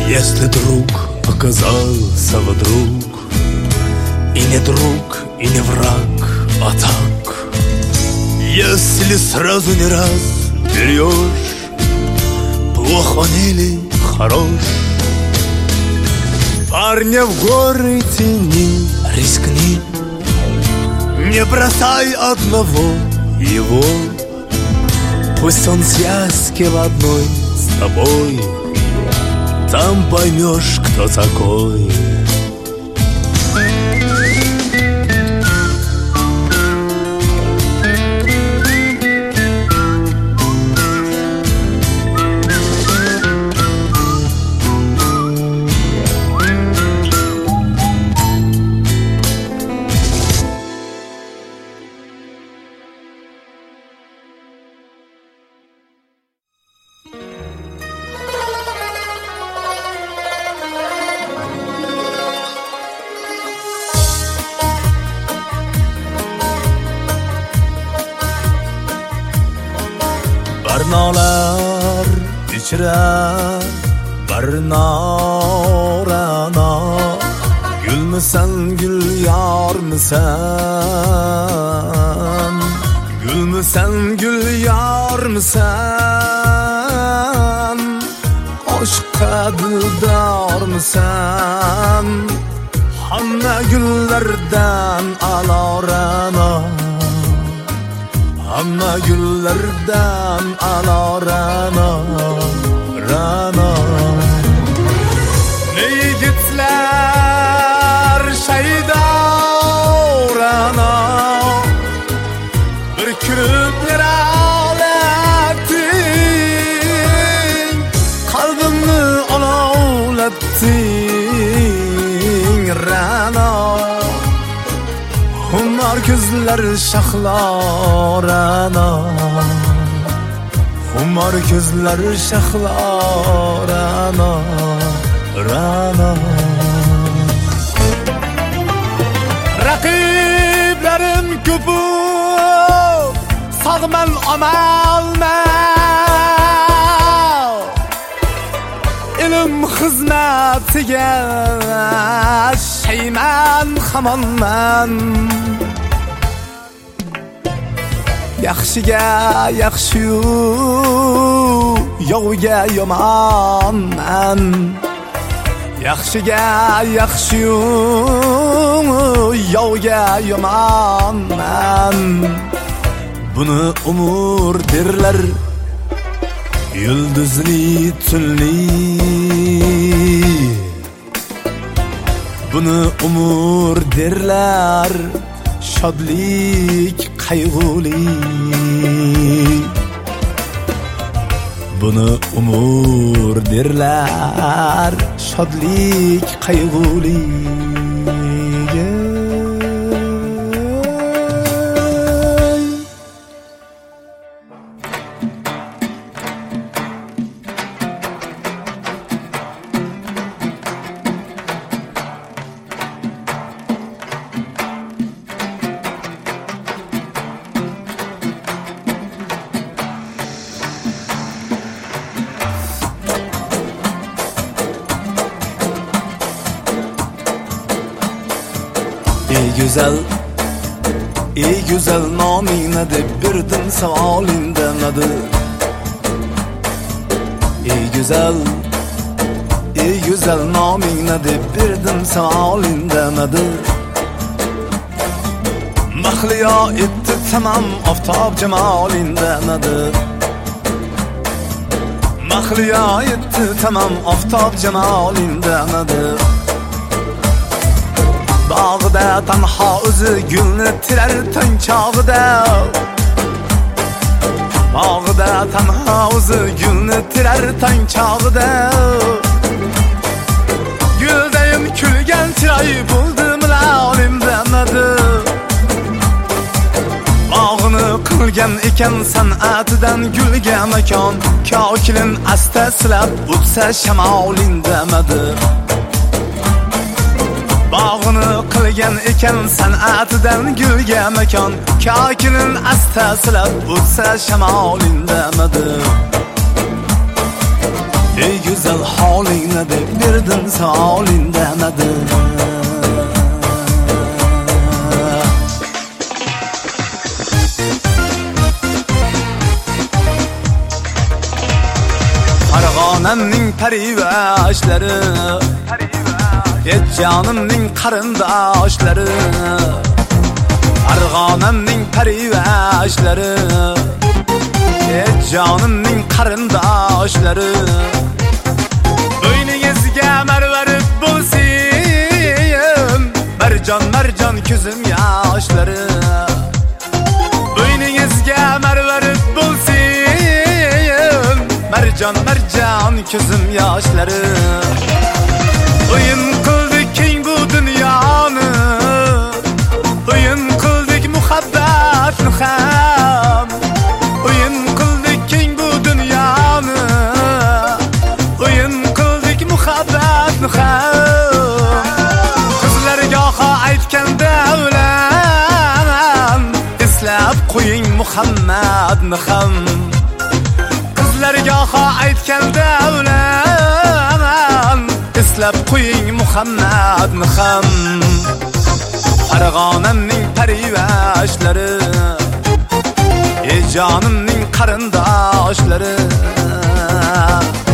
Если друг оказался вдруг и не друг, и не враг, а так. Если сразу не раз берешь, плох он или хорош, парня в горы тяни, рискни, не бросай одного его. Пусть он связки в одной с тобой, там поймешь, кто такой. Barnolar ichra barnorana, gulmisan gul yormisan, gulmisan gul yormisan, oshqa dildormisan, hamma gullardan alorana, hamma gullardan alorana, rana. Ne yigitlar shaydorana, bir kirib yaralatding, qalbimni olovlatding, rana. Humar ko'zlar shaxlorana, humar ko'zlar shaxlorana, rana. Raqiblarim ko'p, sog'man amalman, ilm xizmatiga shayman hamonman. Yaxshiga yaxshi-yu, yovga yomonman. Yaxshiga yaxshi-yu, yovga yomonman. Buni umr derlar, yulduzli tunli. Buni umr derlar, shodlik qayg'uli. Buni umr derlar, shodlik qayg'uli. Ey güzel namine deb birdim savolingda nadi. Ey güzel namine deb birdim savolingda nadi. Mahliyo etdi tamam oftob jamolingda nadi. Mahliyo etdi tamam oftob jamolingda nadi. Bağda tanha o'zi gulni tirar tong chog'ida. Bağda tanha o'zi gulni tirar tong chog'ida. Guldayim kulgan chiroy bo'ldim laolimda nadi. Bog'ni qilgan ekan san'atidan gulga makon, kokilin asta silab o'tsa shamolingda nadi. Bog'ni qilgan ekan san'atidan gulga makon, kokilin asta silab o'tsa shamolingda nadi. Ey güzel halingni deb berdim soling demadi. Farg'onamning parivashlari, jonimning qarindoshlari. Farg'onamning parivashlari, jonimning qarindoshlari. Bo'yningizga marvarid bo'lsin, marjon marjon ko'zim yoshlari. Bo'yningizga marvarid bo'lsin, marjon marjon ko'zim yoshlari. O'yin qildik keng bu dunyoni, o'yin qildik muhabbatni ham. O'yin qildik keng bu dunyoni, o'yin qildik muhabbatni ham. Qizlarga aytganda o'lan, eslab qo'ying Muhammadni ham. Qizlarga aytganda o'lan, eslab qo'ying Muhammadni ham. Farg'onamning parivashlari, jonimning qarindoshlari.